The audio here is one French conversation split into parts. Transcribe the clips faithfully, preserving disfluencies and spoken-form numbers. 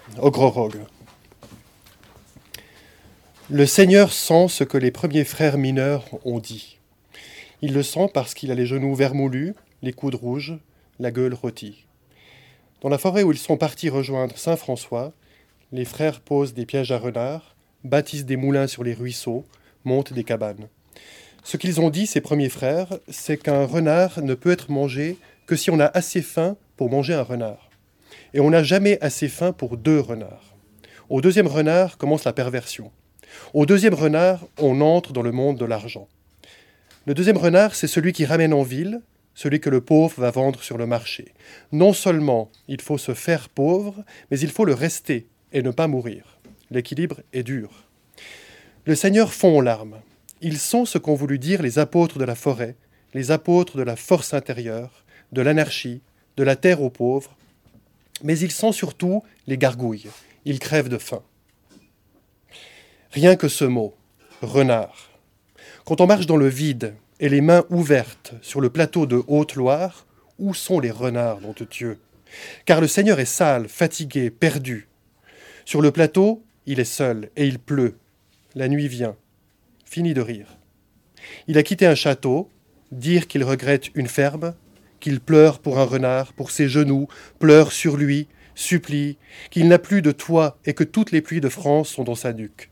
Ogrorog. Le Seigneur sent ce que les premiers frères mineurs ont dit. Il le sent parce qu'il a les genoux vermoulus, les coudes rouges, la gueule rôtie. Dans la forêt où ils sont partis rejoindre Saint François, les frères posent des pièges à renards, bâtissent des moulins sur les ruisseaux, montent des cabanes. Ce qu'ils ont dit, ces premiers frères, c'est qu'un renard ne peut être mangé que si on a assez faim pour manger un renard. Et on n'a jamais assez faim pour deux renards. Au deuxième renard commence la perversion. Au deuxième renard, on entre dans le monde de l'argent. Le deuxième renard, c'est celui qui ramène en ville, celui que le pauvre va vendre sur le marché. Non seulement il faut se faire pauvre, mais il faut le rester et ne pas mourir. L'équilibre est dur. Le Seigneur fond en larmes. Ils sont ce qu'ont voulu dire les apôtres de la forêt, les apôtres de la force intérieure, de l'anarchie, de la terre aux pauvres, mais ils sont surtout les gargouilles. Ils crèvent de faim. Rien que ce mot, renard. Quand on marche dans le vide et les mains ouvertes sur le plateau de Haute-Loire, où sont les renards, nom de Dieu ? Car le Seigneur est sale, fatigué, perdu. Sur le plateau, il est seul et il pleut. La nuit vient. Fini de rire. Il a quitté un château, dire qu'il regrette une ferme, qu'il pleure pour un renard, pour ses genoux, pleure sur lui, supplie, qu'il n'a plus de toit et que toutes les pluies de France sont dans sa nuque.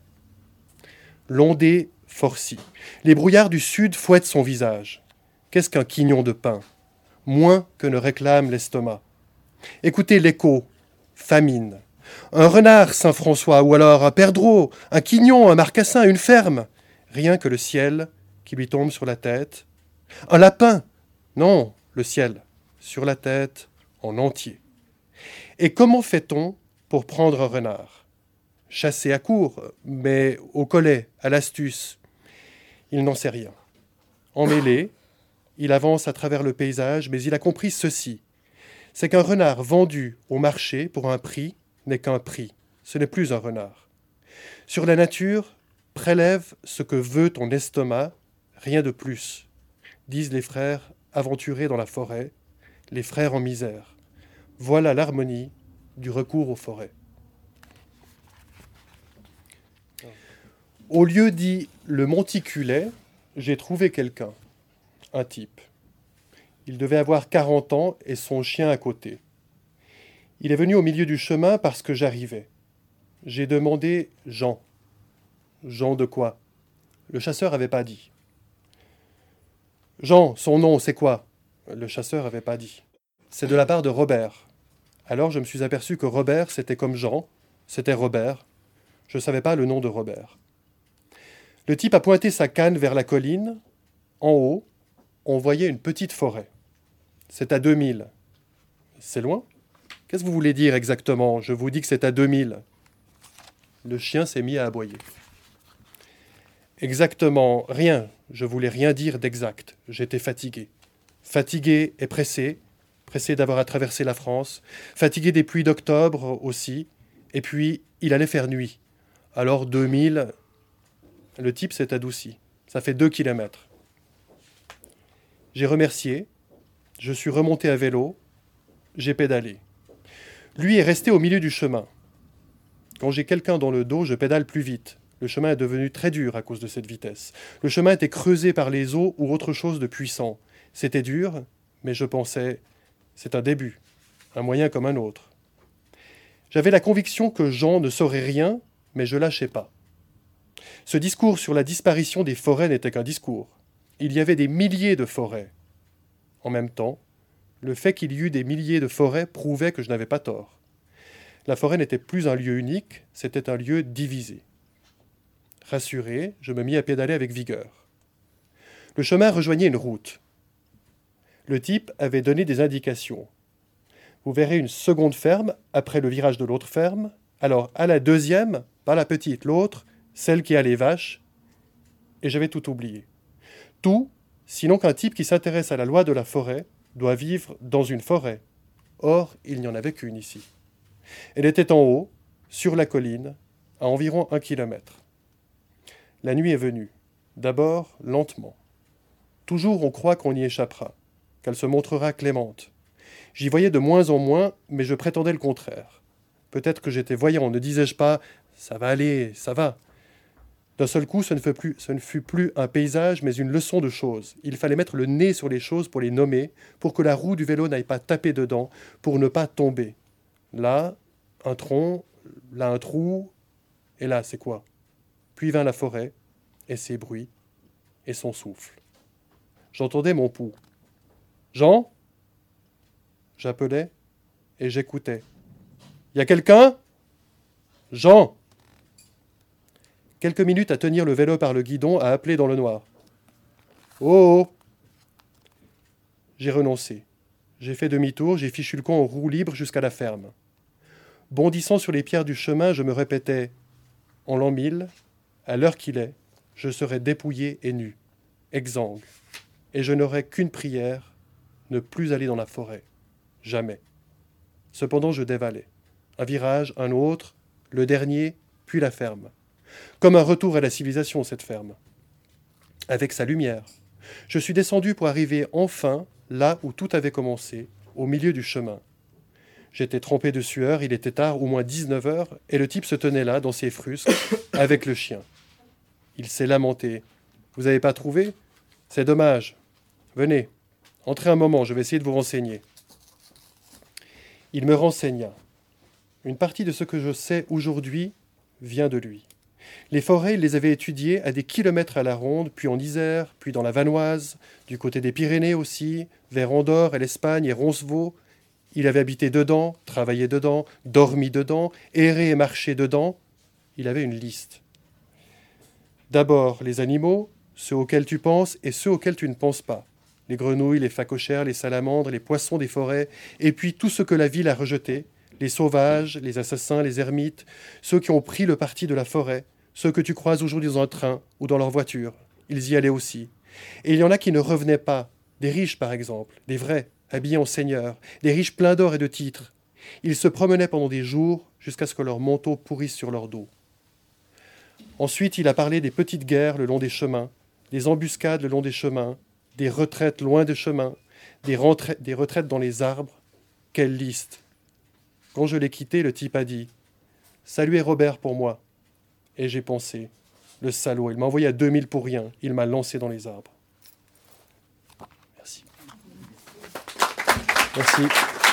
L'ondée forcit. Les brouillards du sud fouettent son visage. Qu'est-ce qu'un quignon de pain ? Moins que ne réclame l'estomac. Écoutez l'écho, famine. Un renard, Saint-François, ou alors un perdreau, un quignon, un marcassin, une ferme. Rien que le ciel qui lui tombe sur la tête. Un lapin ? Non, le ciel, sur la tête, en entier. Et comment fait-on pour prendre un renard ? Chasser à court, mais au collet, à l'astuce. Il n'en sait rien. Emmêlé, il avance à travers le paysage, mais il a compris ceci. C'est qu'un renard vendu au marché pour un prix n'est qu'un prix. Ce n'est plus un renard. Sur la nature, prélève ce que veut ton estomac, rien de plus, disent les frères aventurés dans la forêt, les frères en misère. Voilà l'harmonie du recours aux forêts. Au lieu dit le monticulet, j'ai trouvé quelqu'un, un type. Il devait avoir quarante ans et son chien à côté. Il est venu au milieu du chemin parce que j'arrivais. J'ai demandé Jean. Jean de quoi ? Le chasseur n'avait pas dit. Jean, son nom, c'est quoi ? Le chasseur n'avait pas dit. C'est de la part de Robert. Alors je me suis aperçu que Robert, c'était comme Jean, c'était Robert. Je ne savais pas le nom de Robert. Le type a pointé sa canne vers la colline. En haut, on voyait une petite forêt. C'est à deux mille. C'est loin ? Qu'est-ce que vous voulez dire exactement ? Je vous dis que c'est à deux mille. Le chien s'est mis à aboyer. Exactement, rien. Je voulais rien dire d'exact. J'étais fatigué. Fatigué et pressé. Pressé d'avoir à traverser la France. Fatigué des pluies d'octobre aussi. Et puis, il allait faire nuit. Alors deux mille... Le type s'est adouci. Ça fait deux kilomètres. J'ai remercié. Je suis remonté à vélo. J'ai pédalé. Lui est resté au milieu du chemin. Quand j'ai quelqu'un dans le dos, je pédale plus vite. Le chemin est devenu très dur à cause de cette vitesse. Le chemin était creusé par les eaux ou autre chose de puissant. C'était dur, mais je pensais, c'est un début, un moyen comme un autre. J'avais la conviction que Jean ne saurait rien, mais je lâchais pas. Ce discours sur la disparition des forêts n'était qu'un discours. Il y avait des milliers de forêts. En même temps, le fait qu'il y eût des milliers de forêts prouvait que je n'avais pas tort. La forêt n'était plus un lieu unique, c'était un lieu divisé. Rassuré, je me mis à pédaler avec vigueur. Le chemin rejoignait une route. Le type avait donné des indications. Vous verrez une seconde ferme après le virage de l'autre ferme. Alors, à la deuxième, pas la petite, l'autre, celle qui a les vaches. Et j'avais tout oublié. Tout, sinon qu'un type qui s'intéresse à la loi de la forêt doit vivre dans une forêt. Or, il n'y en avait qu'une ici. Elle était en haut, sur la colline, à environ un kilomètre. La nuit est venue, d'abord lentement. Toujours on croit qu'on y échappera, qu'elle se montrera clémente. J'y voyais de moins en moins, mais je prétendais le contraire. Peut-être que j'étais voyant, ne disais-je pas « ça va aller, ça va ». D'un seul coup, ce ne fut plus, ce ne fut plus un paysage, mais une leçon de choses. Il fallait mettre le nez sur les choses pour les nommer, pour que la roue du vélo n'aille pas taper dedans, pour ne pas tomber. Là, un tronc, là un trou, et là, c'est quoi? Puis vint la forêt, et ses bruits, et son souffle. J'entendais mon pouls. « Jean ?» J'appelais, et j'écoutais. « Y a quelqu'un ?»« Jean !» Quelques minutes à tenir le vélo par le guidon, à appeler dans le noir. « Oh, oh !» J'ai renoncé. J'ai fait demi-tour, j'ai fichu le camp en roue libre jusqu'à la ferme. Bondissant sur les pierres du chemin, je me répétais « En l'an mille, à l'heure qu'il est, je serai dépouillé et nu, exsangue, et je n'aurai qu'une prière, ne plus aller dans la forêt. Jamais. » Cependant, je dévalais. Un virage, un autre, le dernier, puis la ferme. Comme un retour à la civilisation, cette ferme. Avec sa lumière. Je suis descendu pour arriver enfin là où tout avait commencé, au milieu du chemin. J'étais trempé de sueur, il était tard, au moins dix-neuf heures, et le type se tenait là, dans ses frusques, avec le chien. Il s'est lamenté. « Vous n'avez pas trouvé ? C'est dommage. Venez, entrez un moment, je vais essayer de vous renseigner. » Il me renseigna. Une partie de ce que je sais aujourd'hui vient de lui. Les forêts, il les avait étudiées à des kilomètres à la ronde, puis en Isère, puis dans la Vanoise, du côté des Pyrénées aussi, vers Andorre et l'Espagne et Roncevaux. Il avait habité dedans, travaillé dedans, dormi dedans, erré et marché dedans. Il avait une liste. D'abord, les animaux, ceux auxquels tu penses et ceux auxquels tu ne penses pas. Les grenouilles, les phacochères, les salamandres, les poissons des forêts, et puis tout ce que la ville a rejeté, les sauvages, les assassins, les ermites, ceux qui ont pris le parti de la forêt, ceux que tu croises aujourd'hui dans un train ou dans leur voiture. Ils y allaient aussi. Et il y en a qui ne revenaient pas, des riches par exemple, des vrais, habillés en seigneurs, des riches pleins d'or et de titres. Ils se promenaient pendant des jours jusqu'à ce que leurs manteaux pourrissent sur leur dos. Ensuite, il a parlé des petites guerres le long des chemins, des embuscades le long des chemins, des retraites loin des chemins, des, rentra- des retraites dans les arbres. Quelle liste! Quand je l'ai quitté, le type a dit « Saluez Robert pour moi ». Et j'ai pensé « Le salaud, il m'a envoyé à deux mille pour rien, il m'a lancé dans les arbres. » Merci. Merci.